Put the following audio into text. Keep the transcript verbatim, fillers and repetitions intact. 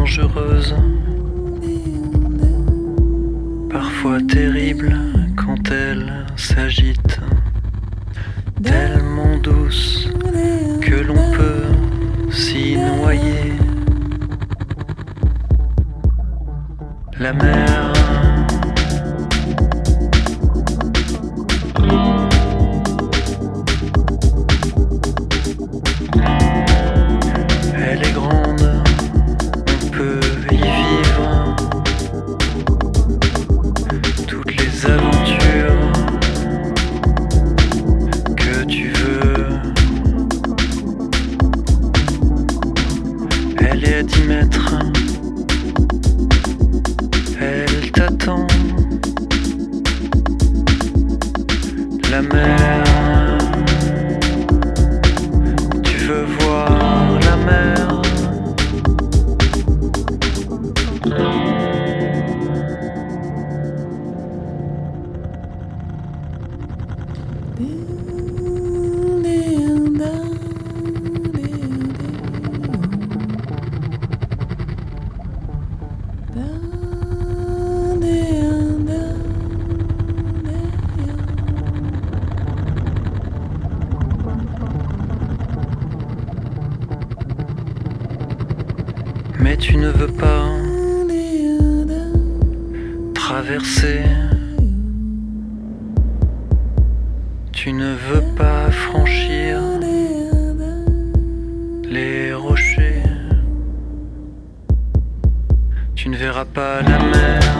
dangereuse, parfois terrible quand elle s'agite, tellement douce que l'on peut s'y noyer. La mer, elle est grande, on peut y vivre toutes les aventures que tu veux. Elle est à dix mètres, elle t'attend. La mer, tu veux voir la mer. Mais tu ne veux pas traverser, tu ne veux pas franchir les rochers, tu ne verras pas la mer.